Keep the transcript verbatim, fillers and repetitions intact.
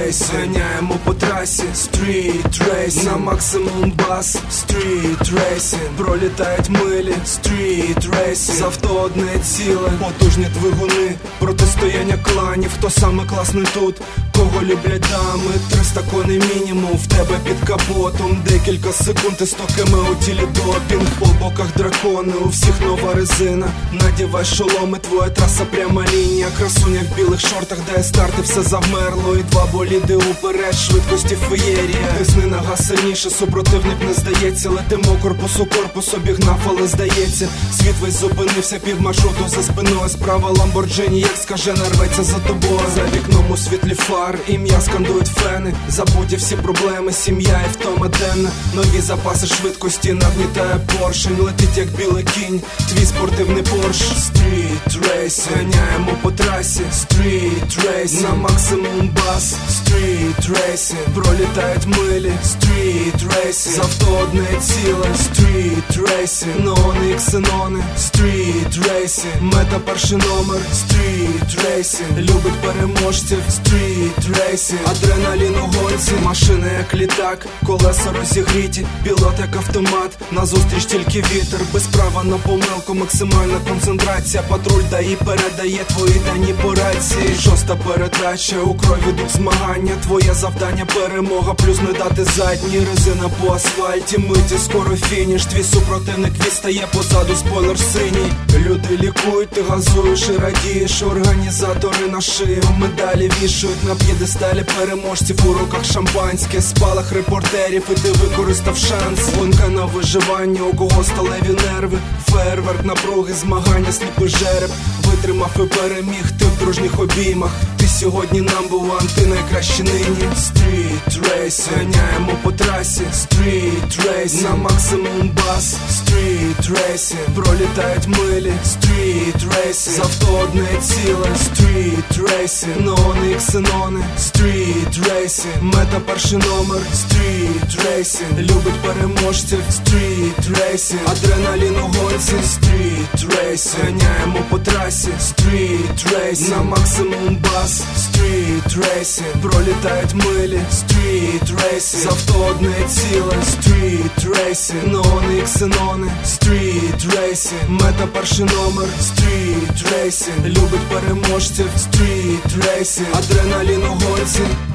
Racing. Ганяємо по трасі, Street Racing. На максимум бас, Street Racing. Пролітають милі, Street Racing. З авто одне ціле, потужні двигуни, протистояння кланів. Хто саме класний тут, кого люблять дами. Триста коней мінімум, в тебе під капотом. Декілька секунд і сто км у тілі допінг. По боках дракони, у всіх нова резина. Надівай шоломи, твоя траса пряма лінія. Красуня в білих шортах, де старти все завмерло. І два боліди уперед, швидкості феєрія. Тисни на газ сильніше, супротивник не здається. Летимо корпус у корпус, обігнав, але здається. Світ весь зупинився, пів маршруту за спиною. Справа Ламборджині, як скажена, рветься за тобою. За вікном у світлі фар, ім'я скандують фени. Забудь всі проблеми, сім'я і втома денна. Нові запаси швидкості нагнітає поршень. Летить як білий кінь, твій спортивний Порш. Street Racing. Ганяємо по трасі, Street Racing. На максимум бас, Street Racing. Пролітають милі, Street Racing. З авто одне ціле, Street Racing. Нони і ксенони, Street Racing. Мета перший номер, Street Racing. Любить переможців, Street Racing. Адреналін у гонці, машини як літак, колеса розігріті, пілот як автомат. Назустріч тільки вітер, без права на помилку, максимальна концентрація. Патруль дає, передає твої дані по рації. Шоста передача, у крові дух змагання. Твоє завдання перемога, плюс не дати задні. Резина по асфальті, миті, скоро фініш. Твій супротивник відстає позаду, спойлер синій. Люди лікують, ти газуєш і радієш. Організатори на шию медалі вішають. На п'єдесталі переможців, у руках шампанське. Спалах репортерів, і ти використав шанс. Гонка на виживання, у кого сталеві нерви. Фейерверк, напруги, змагання, сліпий жереб. Витримав і переміг, ти в дружніх обіймах. Ти сьогодні number one, ти найкращий нині. Street Racing. Ганяємо по трасі, Street Racing. На максимум бас, Street Racing. Пролітають милі, Street Racing. З авто одне ціле, Street Racing. Нони і ксенони, Street Racing. Мета перший номер, Street Racing. Любить переможців, Street Racing. Адреналін у гонці, Street Racing. Ганяємо по трасі, Street Racing. На максимум бас, Street Racing. Пролітають милі, Street Racing. З авто одне ціле, Street Racing. Нони і ксенони, Street Racing. Мета перший номер, Street Racing. Любить переможців, Street Racing. Адреналін у гонці.